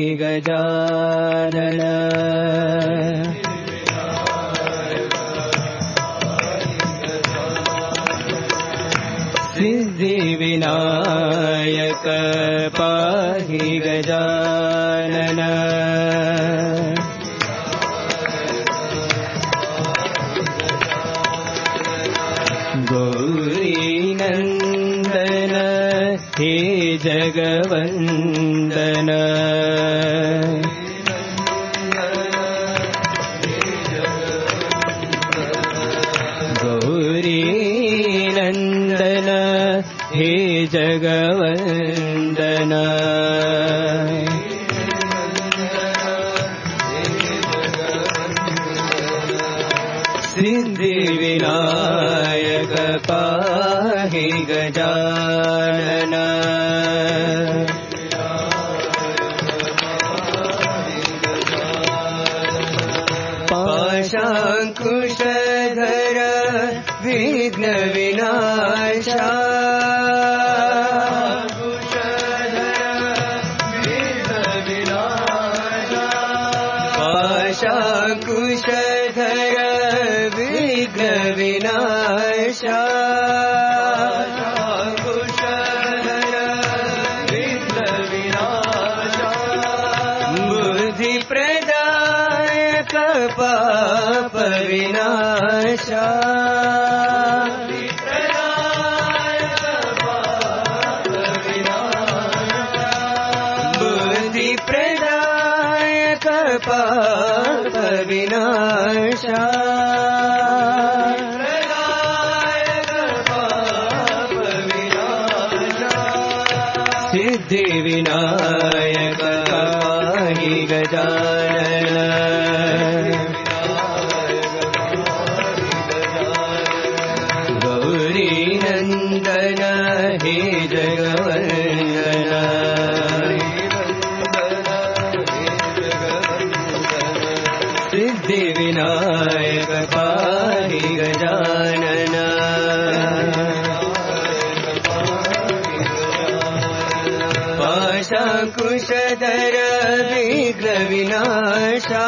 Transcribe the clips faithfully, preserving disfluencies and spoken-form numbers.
गजानन सिद्धिविनायक पाहि गजानन गौरीनन्दन हे जगवन्दन गौरीनन्दन हे जगवन्दन सिद्धिविनायक पाहि गजानन पाशाङ्कुशधर विघ्न विनाशा पाशाङ्कुशधर विघ्न विनाशा बुद्धिप्रदायक पाप विनाशा बुद्धिप्रदायक पाप विनाशा सिद्धिविनायक पाहि गजानन गौरीनन्दन हे जगवन्दन सिद्धिविनायक पाहि गजानन पाशाङ्कुशधर विघ्न विनाशा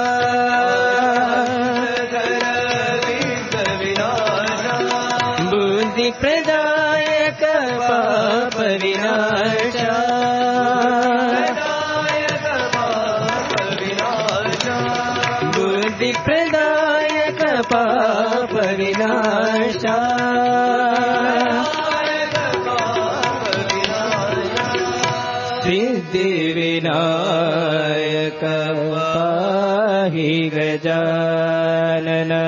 बुद्धिप्रदायक पाप विनाशा बुद्धिप्रदायक पाप विनाशा सिद्धिविनायक पाहि गजानन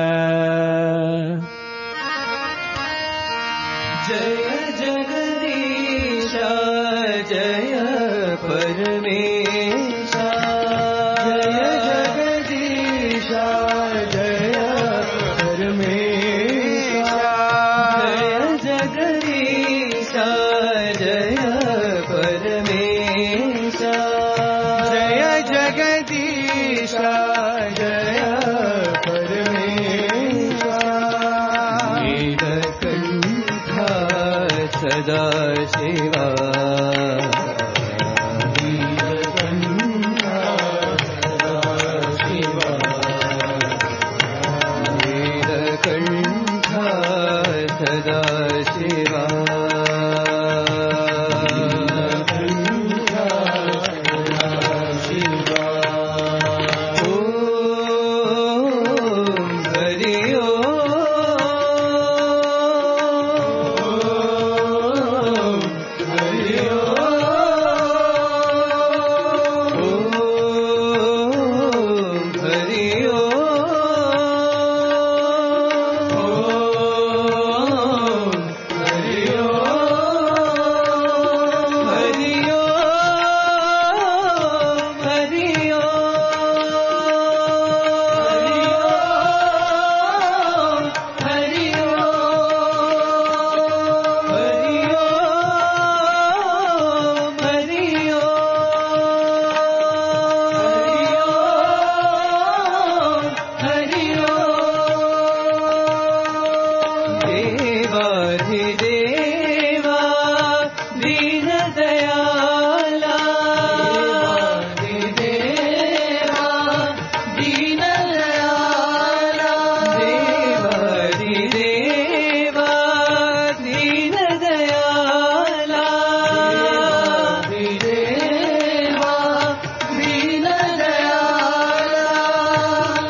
जय जगदीशा जय परमेशा जय जगदीशा जय परमेशा जय जगदीशा जय परमेशा जय जगदीशा जय परमेशा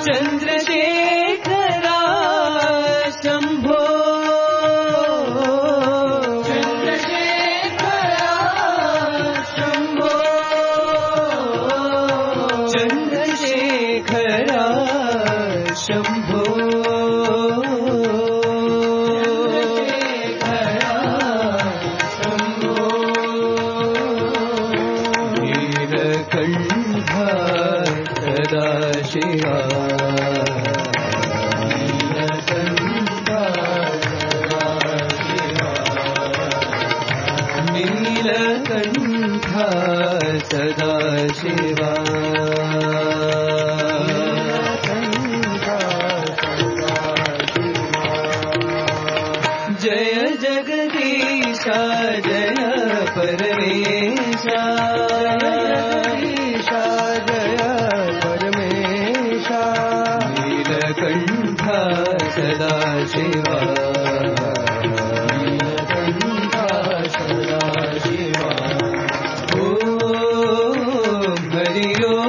चन्द्रशेखरा शम्भो चन्द्रशेखरा शम्भो चन्द्रशेखरा शम्भो नीलकण्ठा सदा शिवा जय जगदीशा जय परमेशा जगदीशा जय परमेशा नीलकण्ठा सदा शिवा नीलकण्ठा सदा शिवा ॐ हरि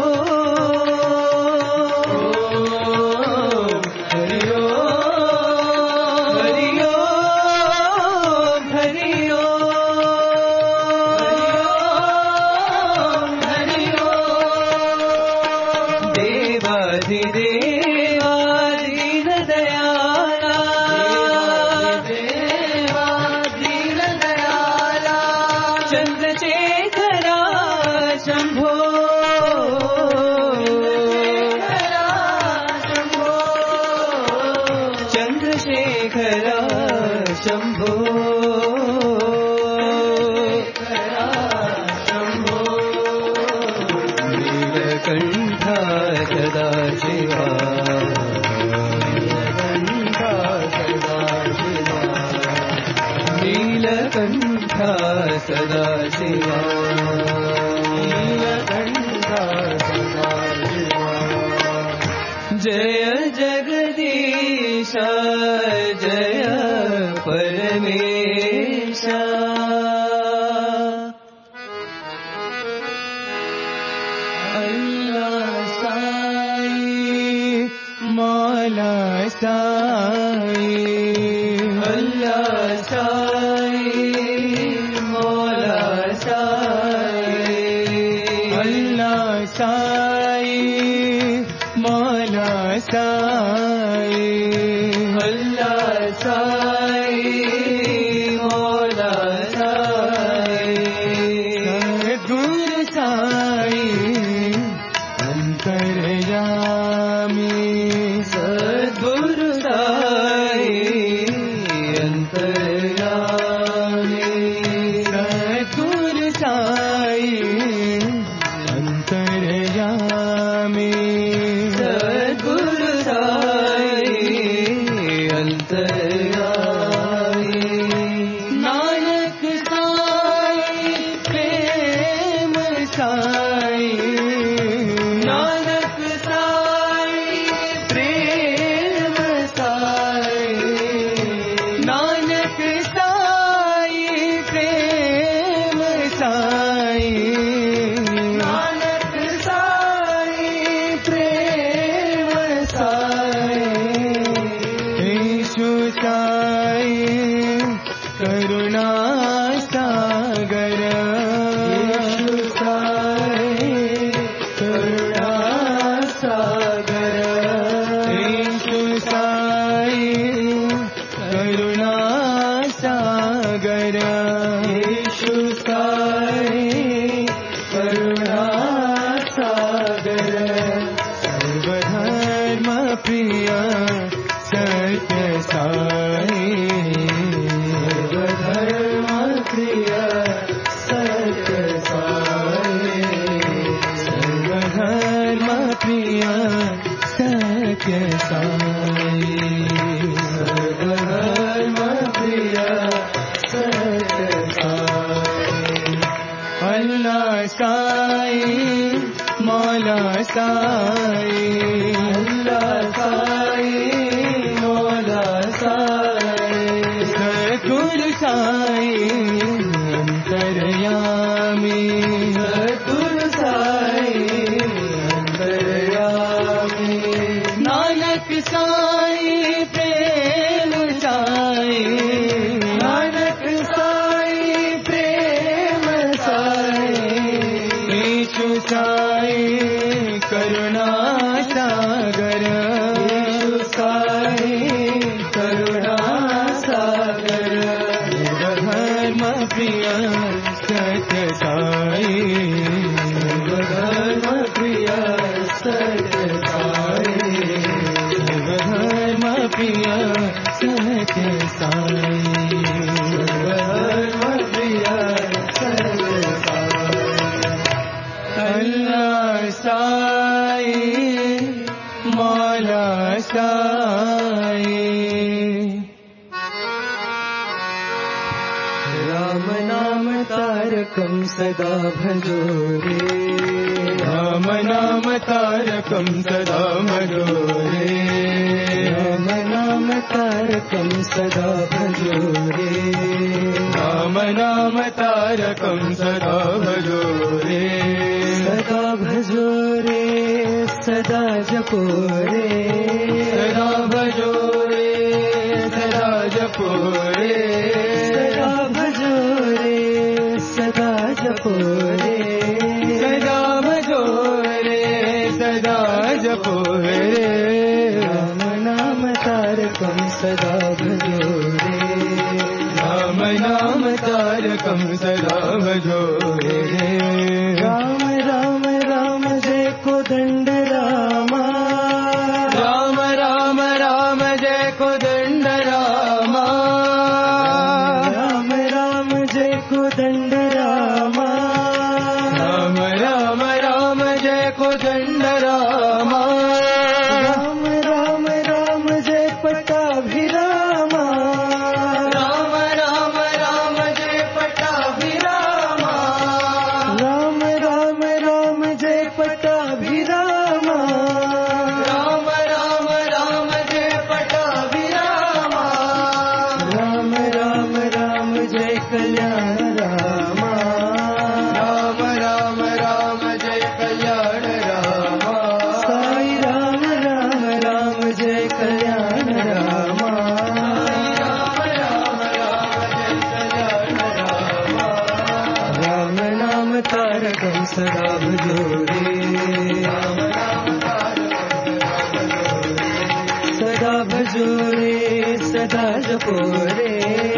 चन्द्रशेखरा शम्भो चन्द्रशेखरा शम्भो नीलकण्ठा सदा शिवा नीलकण्ठा सदा शिवा नीलकण्ठा सदा शिवा नीलकण्ठा सदा शिवा जय जगदीशा जय परमेशा अल्लाह साईं मौला साईं अल्लाह साईं मौला साईं अल्लाह साईं मौला साईं अल्लाह साईं मौला साईं सद्गुरु साईं अंतर्यामी सद्गुरु साईं अंतर्यामी सद्गुरु साईं अंतर्यामी सद्गुरु साईं अंतर्यामी नानक साईं प्रेम साईं नानक साईं प्रेम साईं नानक साईं प्रेम साईं नानक साईं प्रेम साईं ईशु साईं करुणा सागर ईशु साईं करुणा सागर ईशु साईं करुणा सागर ईशु साईं करुणा सागर सर्वधर्म प्रिय सत्य साईं सर्वधर्म प्रिय सत्य साईं सर्वधर्म प्रिय सत्य साईं सर्वधर्म प्रिय सत्य साईं अल्लाह साईं मौला साईं अल्लाह साईं मौला साईं सद्गुरु साईं अंतर्यामी सद्गुरु साईं अंतर्यामी साई प्रेम साई, नानक साई प्रेम साई, ईशु साई करुणा सागर, ईशु साई करुणा सागर, धर्म प्रिय सत्य साई, धर्म प्रिय सत्य साई, धर्म प्रिय सत्य साई, धर्म प्रिय सत्य साई। अल्लाह साई मौला साई, राम नाम तारकं सदा भजो रे, राम नाम तारकं सदा भजो रे, राम नाम तारकं सदा भजो रे, राम नाम तारकं सदा भजो रे, सदा भजो रे सदा जपो रे, सदा भजो रे सदा जपो रे, सदा भजो रे सदा जपो रे, सदा भजो रे सदा जपो रे, राम नाम तारकं सदा भजो रे, राम नाम तारकं सदा भजो रे, राम राम राम जय कोदंड रामा, राम राम राम जय कोदंड रामा, राम राम जय कोदंड रामा, राम राम राम जय कोदंड रामा, राम राम राम जय पट्टाभिरामा, राम राम राम जय पट्टाभिरामा, राम राम राम जय पट्टाभिरामा, राम राम राम जय पट्टाभिरामा, राम राम राम जय कल्याण रामा, राम राम राम जय कल्याण रामा, साई राम राम राम जय कल्याण रामा, राम राम राम जय कल्याण रामा, राम नाम तारकं सदा भजो रे, राम नाम तारकं सदा भजो रे, सदा जपो रे,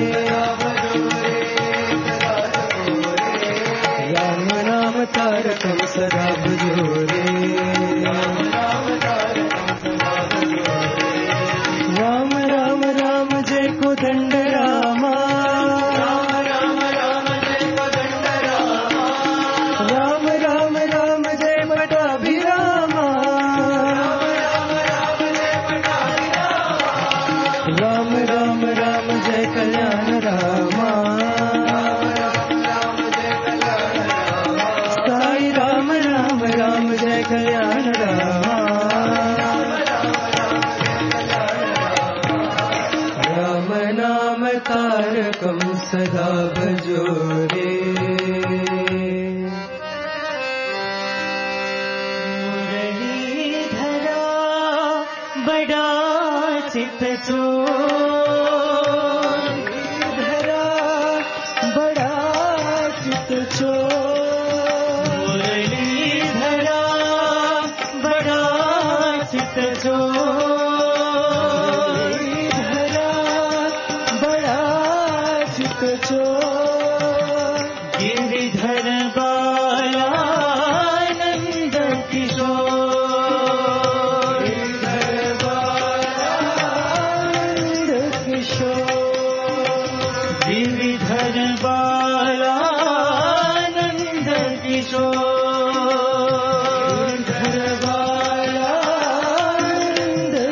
राम नाम तारकं सदा भजो रे, राम नाम तारकं सदा भजो रे, राम राम राम जय कोदंड रामा, राम राम राम जय कोदंड रामा, राम राम राम जय पट्टाभिरामा, राम राम राम जय पट्टाभिरामा, राम राम राम जय कल्याण रामा, राम राम जय कल्याण रामा, साई राम राम राम जय कल्याण रामा, राम नाम तारकं सदा भजो रे, मुरलीधरा बड़ा चित चोर, धरा बड़ा चित चोर, मुरलीधरा बड़ा चित चोर, धरा बड़ा चित चोर, गिरिधर बाला नंद किशोर, गिरिधर बाला नंद किशोर, गिरिधर बाला नंद किशोर, गिरिधर बाला नंद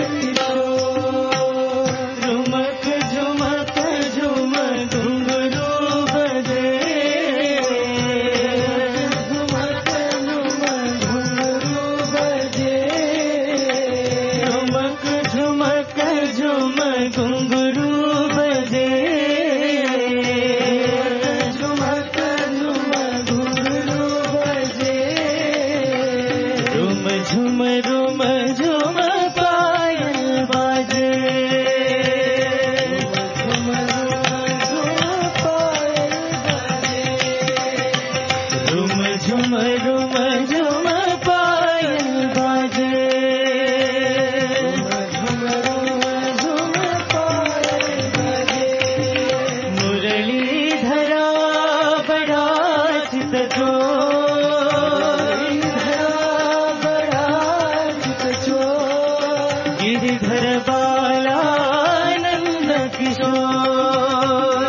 गिरिधर बाला नंद किशोर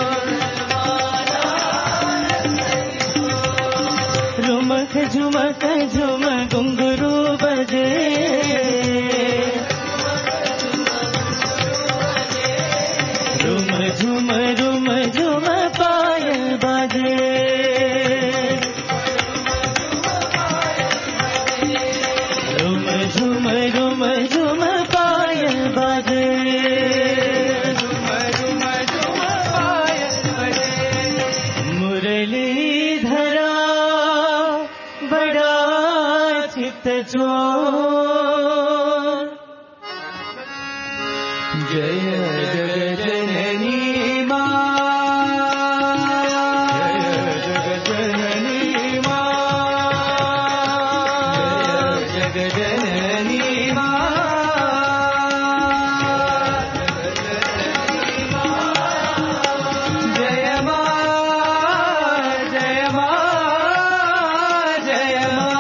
रुमक झुमक झुम घुंघरू बजे रुम झुम रुम झुम पायल बाजे रुम झुम रुम झुम पायल बाजे रुम झुम झुम पायल बाजे मुरलीधरा बड़ा चित चोर जय जगजननी मां जय जगजननी मां जय जगजननी मां जय मां जय मां जय मां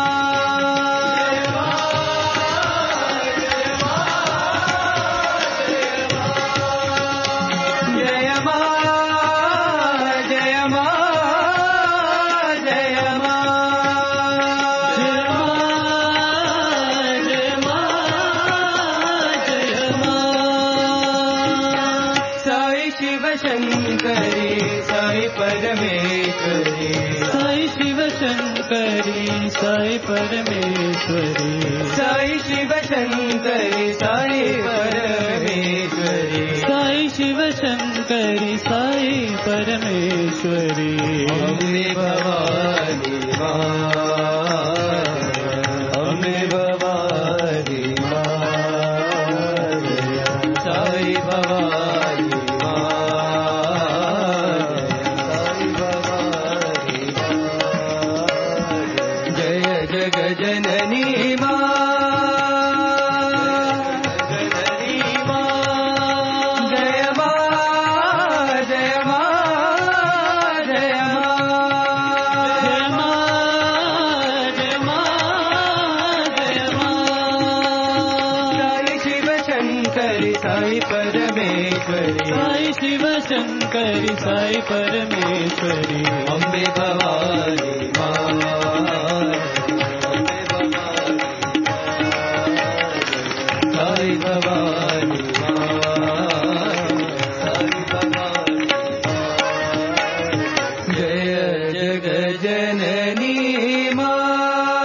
शंकरी साई परमेश्वरी साई शिव शंकरी साई परमेश्वरी साई शिव शंकरी साई परमेश्वरी साई शिव शंकरी साई परमेश्वरी अम्बे भवानी मां अम्बे भवानी मां साई भवानी जननी मां जननी मां जय मां जय मां जय मां जय मां जय मां जय मां साई शिव शंकरी साई परमेश्वरी साई शिव शंकरी साई परमेश्वरी अम्बे भवानी मां साई भवानी साई भवानी जय जगजननी मां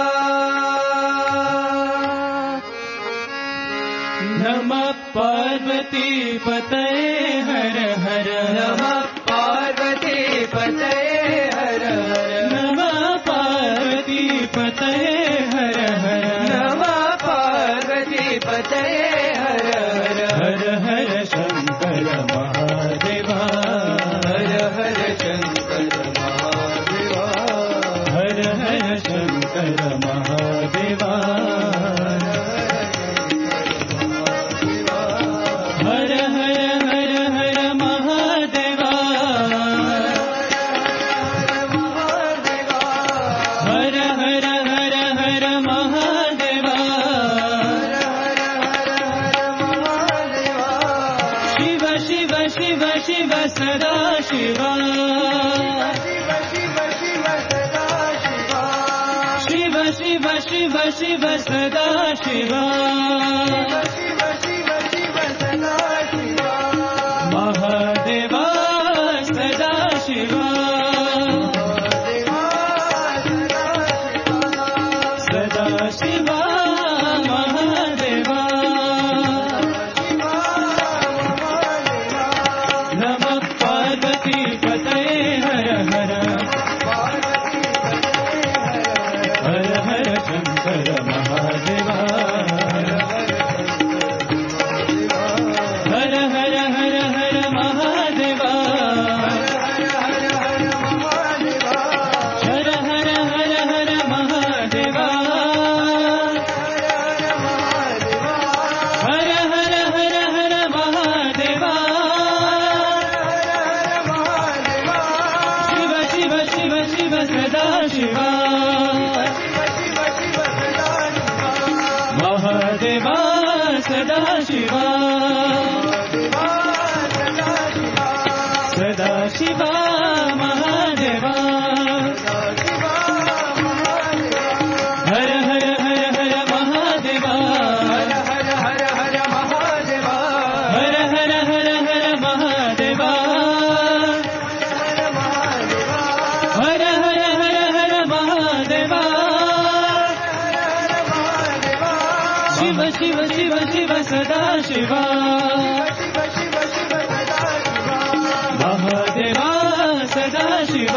नमः पार्वती पतये हर हर नमः पार्वती पतये हर हर नमः पार्वती पतये हर हर नमः पार्वती पतये हर हर हर हर शंकर महादेवा हर हर शंकर महादेवा हर हर शंकर महादेवा हर हर हर हर महादेवा हर हर हर हर महादेवा शिव शिव शिव शिव सदा शिवा शिव शिव शिव शिव सदा शिवा महादेवा सदा शिवा सदा शिवा महादेवा नमः पार्वती पतये हर हर हर हर शंकर महादेवा ಸದಾ ಶಿವ ಸದಾ ಶಿವ ಮಹಾದೇವ ಹರ ಹರ ಹರ ಹರ ಮಹಾದೇವ ಹರ ಹರ ಹರ ಹರ ಮಹಾದೇವ ಹರ ಹರ ಹರ ಹರ ಮಹಾದೇವ ಹರ ಹರ ಹರ ಹರ ಮಹಾದೇವ ಶಿವ ಶಿವ ಶಿವ ಶಿವ ಸದಾ ಶಿವ ಮಹಾದೇವ ಸದಾ ಶಿವ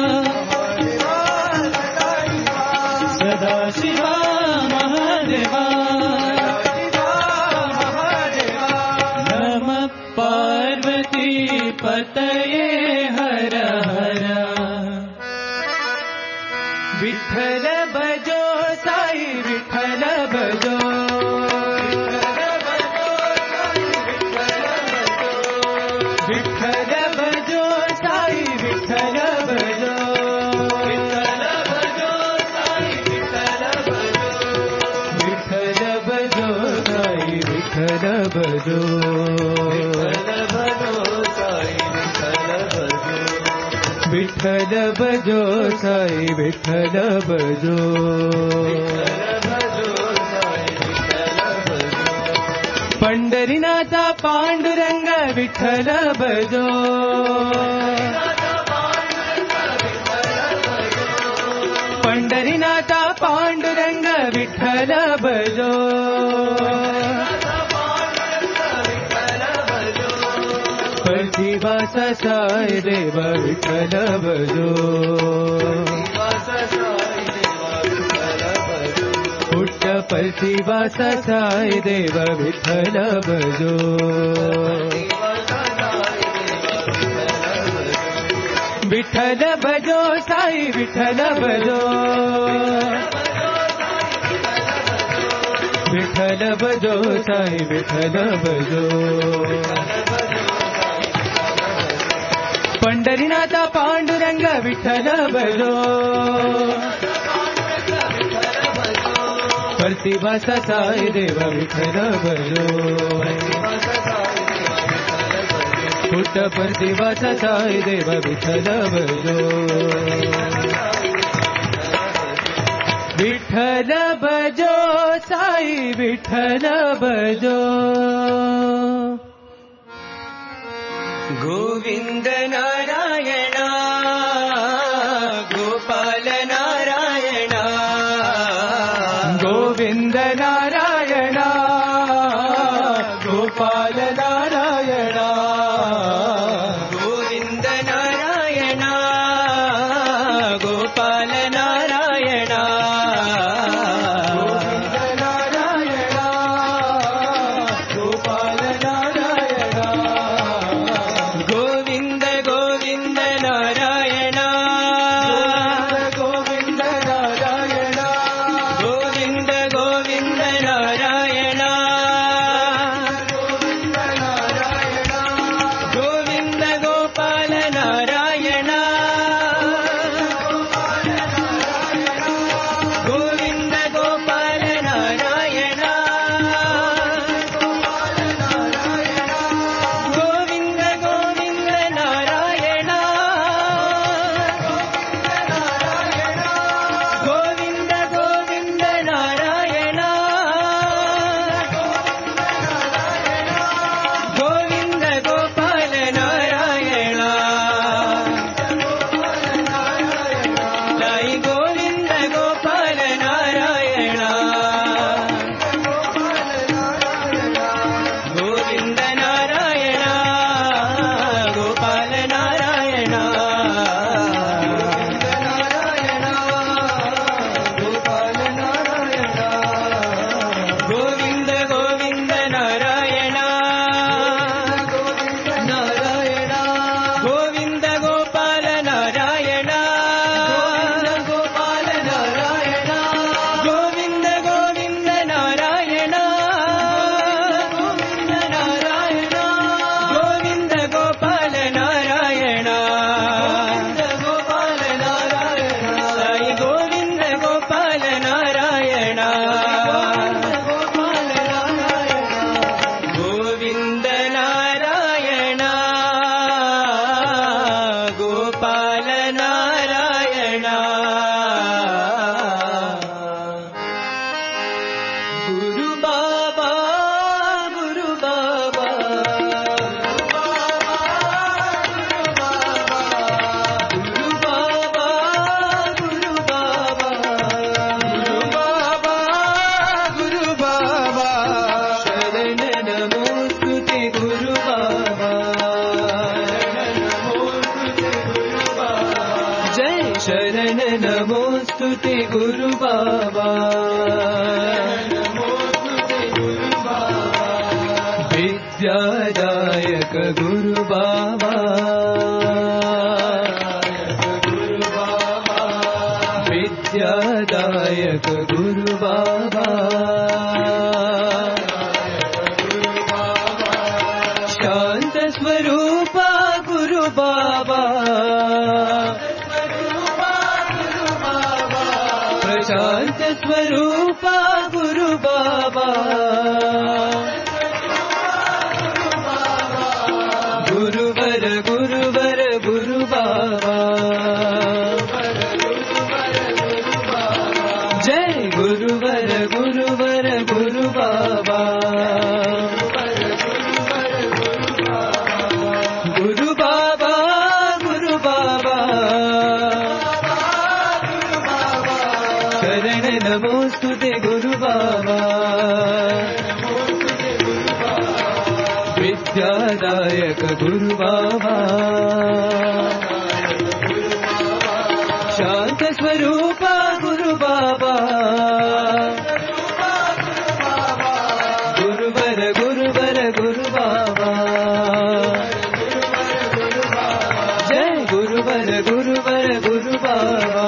ಸದಾ ಶಿವ ಮಹಾದೇವ ನಮ ಪಾರ್ವತಿ ಪತಯೇ ಹರ ಹರ ವಿಠಲ ಭಜೋ ಸಾಯಿ ವಿಠಲ ಭಜೋ ವಿಠಲ ಭಜೋ ಸಾಯಿ ವಿಠಲ ಭಜೋ ವಿಠಲ ಭಜೋ ಸಾಯಿ ವಿಠಲ ಭಜೋ ವಿಠಲ ಭಜೋ ಸಾಯಿ ವಿಠಲ ಭಜೋ ವಿಠಲ ಭಜೋ ಸಾಯಿ ವಿಠಲ ಭಜೋ पंढरीनाथ पांडुरंग विठ्ठल भजो पंढरीनाथ पांडुरंग विठ्ठल भजो प्रतिवास साई देव विठ्ठल भजो प्रतिवास साई देव विठ्ठल भजो विठ्ठल भजो साई विठ्ठल भजो विठ्ठल भजो साई विठ्ठल भजो पंढरीनाथ पांडुरंग विठ्ठल भजो प्रतिवास साई देव विठ्ठल भजो पुट्ट प्रतिवास साई देव विठ्ठल भजो विठ्ठल भजो साई विठ्ठल भजो गोविंद नारायण गोपाल नारायण गोविंद नारायण गोपाल नारायण गोविंद नारायण गोपाल नारायण गोविंद नारायण गोपाल नारायण गोविंद गोविंद नमोस्तुते गुरु बाबा विद्यादायक गुरु बाबा विद्यादायक गुरु बाबा शांत स्वरूपा गुरु बाबा प्रशांत स्वरूपा गुरु बाबा गुरुवर गुरुवर गुरु बाबा जय गुरुवर गुरुवर गुरु बाबा गुरु बाबा गुरु बाबा शरण नमोस्तुते गुरु बाबा विद्यादायक गुरु बाबा शांत स्वरूपा गुरु बाबा गुरुवर गुरुवर गुरु बाबा जय गुरुवर गुरुवर गुरु बाबा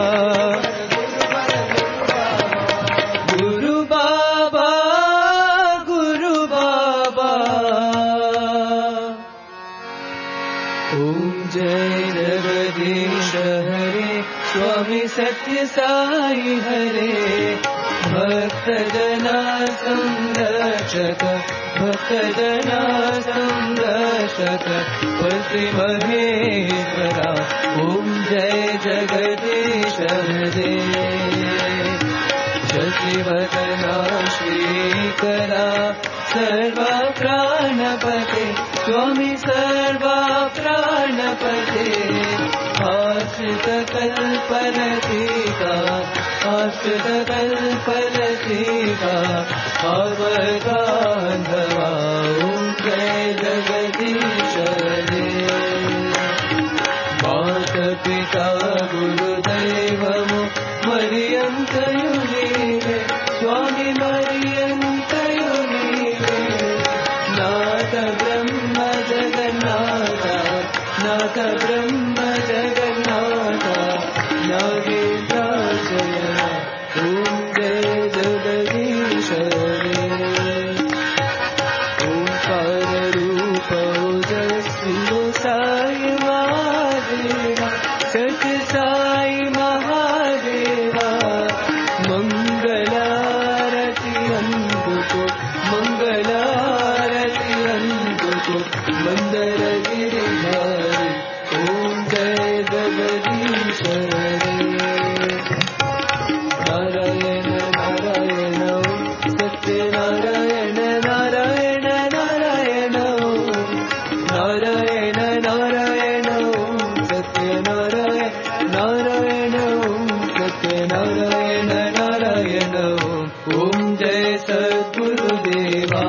गुरु बाबा गुरु बाबा ओम जय जगदीश हरे स्वामी सत्य साई हरे भक्तजना संरक्षक भक्तजना संरक्षक पति महेश्वरा ओम जय जगदीश हरे शशिवदना श्रीकरा सर्वा प्राणपते स्वामी सर्वा प्राणपते आश्रित कल्पलतिका आश्रित कल्पलतिका अवगान्धवा ओम जय जगदीश हरे मात पिता गुरुदैवमु मरियन्तयुनीरे स्वामी मरियन्तयुनीरे नाथ ब्रह्म जगन्नाथ नाथ ब्रह्म जगन्नाथ नागेन्द्राजय ओम जय जगदीश हरे ओंकार रूप ओजस्वी साई महादेवा सत्य साई महादेवा मंगलारति अंधुको मंगलारति अंधुको मंदर गिरिधारी ओम जय जगदीश हरे नारायण नारायण सत्य नारायण नारायण नारायण नारायण नारायण सत्य नारायण नारायण सत्य नारायण नारायण ओम जय सद्गुरुदेवा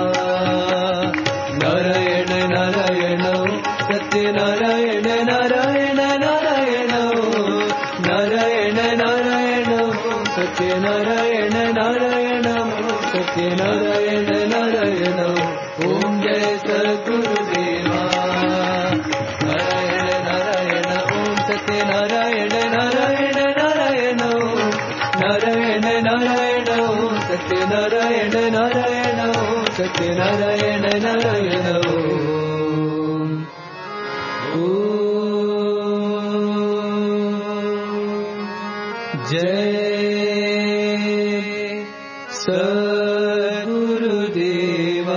नारायण नारायण सत्य नारायण नारायण नारायण नारायण नारायण सत्य नारायण नारायण सत्य नारायण नारायण ओम जय सद्गुरुदेवा नारायण नारायण ओम सत्य नारायण नारायण नारायण नारायण नारायण ओम सत्य नारायण नारायण सत्य नारायण नारायण जय सद्गुरुदेवा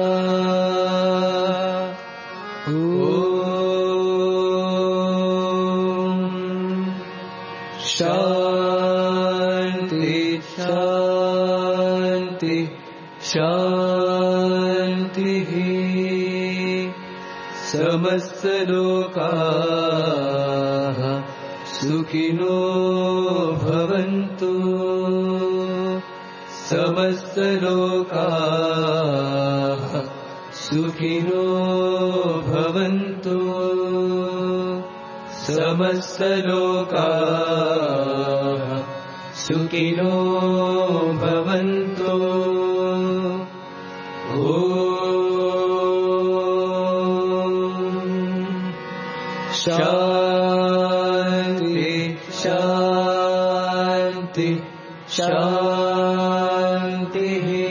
शांति शांति शांति समस्त लोकाः सुखिनो भवन्तु समस्त लोकाः सुखिनो भवन्तु समस्त लोकाः सुखिनो भवन्तु। शांति शांति शांति।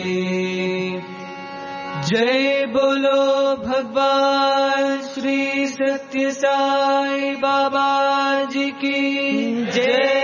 जय बोलो भगवान श्री सत्य साई बाबा जी की जय।